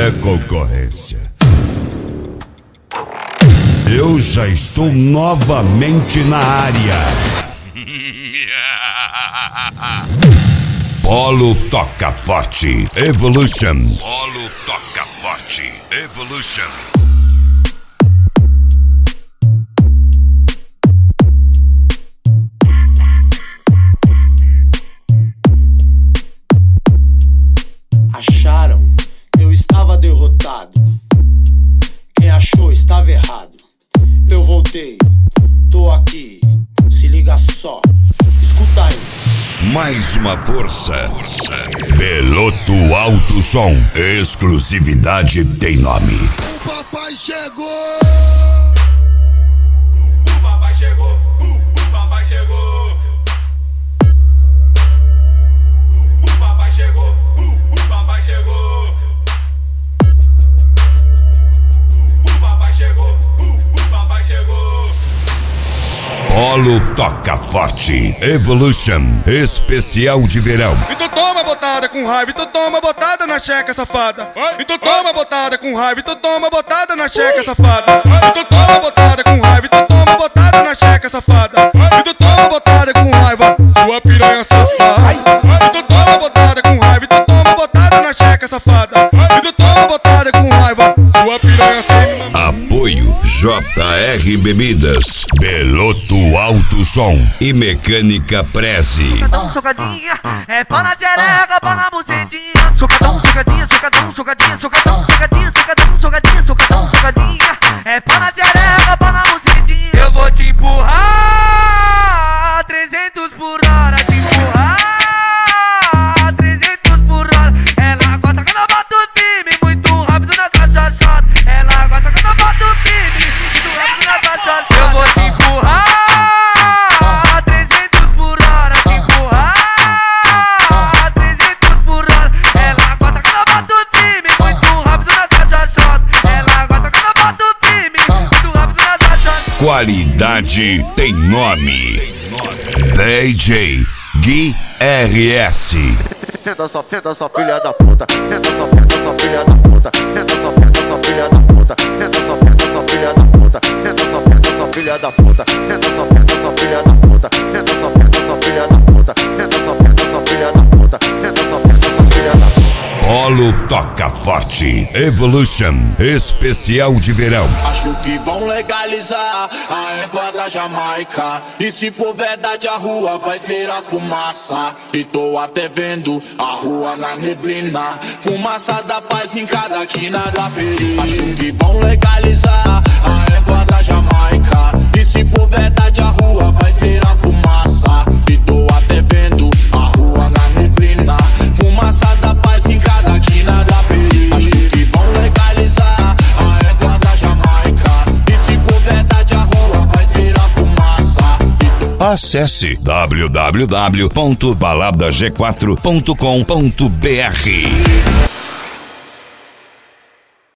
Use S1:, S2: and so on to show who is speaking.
S1: é concorrência. Eu já estou novamente na área. Polo toca forte. Evolution. Polo toca forte. Evolution.
S2: Acharam que eu estava derrotado. Quem achou estava errado. Eu voltei, tô aqui, se liga só, escuta aí.
S1: Mais uma força. Peloto Alto Som. Exclusividade tem nome.
S3: O papai chegou!
S4: O papai chegou! O papai chegou! O papai chegou! O papai chegou! O papai chegou! O papai chegou!
S1: Polo toca forte. Evolution. Especial de verão.
S5: Então toma botada com raiva, então toma botada na checa, safada. Então toma botada com raiva, então toma botada na checa, safada. Então toma botada com raiva, então toma botada na checa, safada. Então toma botada com raiva, sua piranha safada. Então toma botada com raiva, então toma botada na checa, safada. Então toma botada com raiva, sua piranha safada.
S1: Apoio JR Bebidas, Peloto Alto Som e Mecânica Preze.
S6: Socadinha, é pá na xereca, pá na bucetinha. Socadão, socadinha, socadão, socadinha, socadão, socadinha, socadão, socadinha, socadão, socadinha. É pá na xereca, pá na bucetinha. Eu vou te empurrar 300 por hora, te empurrar 300 por hora. Ela gosta quando eu bato firme, muito rápido na caixa chata. Ela gosta quando eu bato firme, muito rápido na caixa chata. Eu vou te empurrar 300 por hora, te empurrar 300 por hora. Ela gosta quando eu bato firme, muito rápido na caixa chata. Ela gosta quando eu bato firme, muito rápido na caixa chata.
S1: Qualidade tem nome. DJ Gui RS.
S7: Senta só, filha da puta. Senta só, filha da puta. Senta só, filha da puta. Senta só, filha da puta. Senta só, filha da puta. Senta só, filha da puta. Senta só, filha da puta. Senta só, filha da puta. Senta só, filha da puta.
S1: Polo toca forte. Evolution. Especial de verão.
S8: Acho que vão legalizar a erva da Jamaica. E se for verdade a rua vai virar fumaça. E tô até vendo a rua na neblina. Fumaça da paz em cada esquina da perigo. Acho que vão legalizar a erva da Jamaica. E se for verdade a rua vai virar fumaça. E tô até vendo a rua na neblina. Fumaça da paz em cada esquina da perigo. Acho que vão legalizar a erva da Jamaica. E se for verdade a rua vai virar fumaça.
S1: Acesse www.baladag4.com.br.